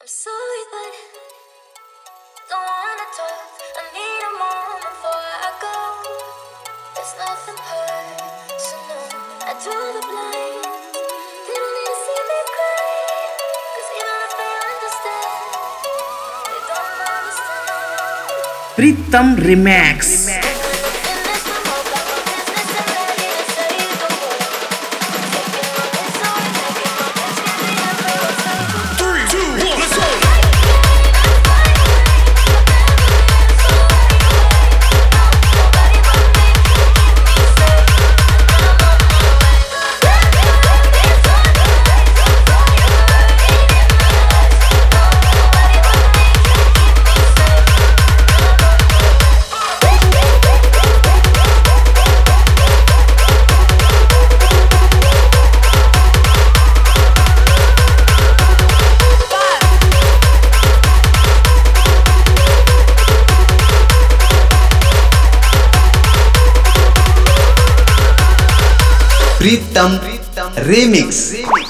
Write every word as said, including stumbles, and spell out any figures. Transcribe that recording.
I'm sorry, but don't wanna talk. I need a moment before I go. There's nothing personal. I draw the blinds. They don't need to see me cry. 'Cause even if they understand, they don't understand. Pritam Remix. Pritam Remix.